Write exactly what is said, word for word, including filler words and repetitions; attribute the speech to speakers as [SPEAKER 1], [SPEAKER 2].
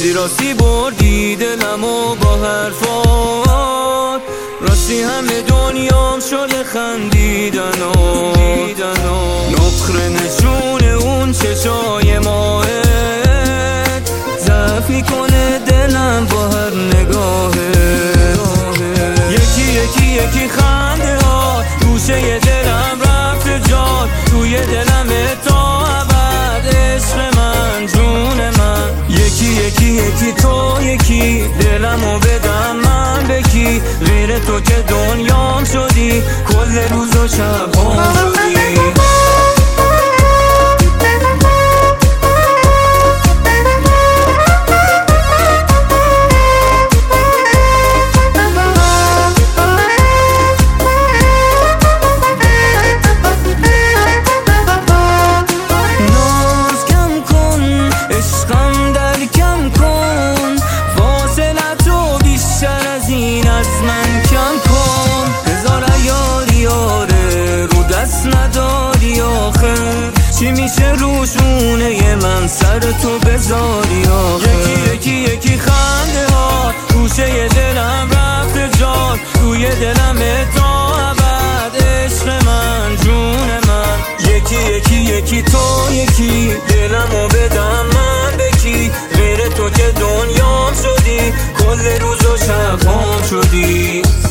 [SPEAKER 1] راستی راستی بردی دلمو با حرفات، راستی همه دنیام شده خندیدن و نقره نشون اون چشای ماهت، ضعف میکنه دلم با هر نگاهه. یکی یکی یکی خنده ها گوشه دلم رفت جان، توی دلم تا ابد عشق من جون من. یکی یکی یکی تو یکی دلمو بدم من بکی، غیر تو که دنیام شدی کل روز و شب هم شدی. از من کم کن هزار یاری یاره رو دست نداری آخر، چی میشه روشونه من سر تو بذاری آخر. یکی یکی یکی خنده ها گوشه دلم رفت جان، توی دلم تا ابد عشق من جون من. یکی یکی یکی تو یکی دلمو بدم من بکی، غیر تو که دنیام شدی کل روز و شب هم شدی.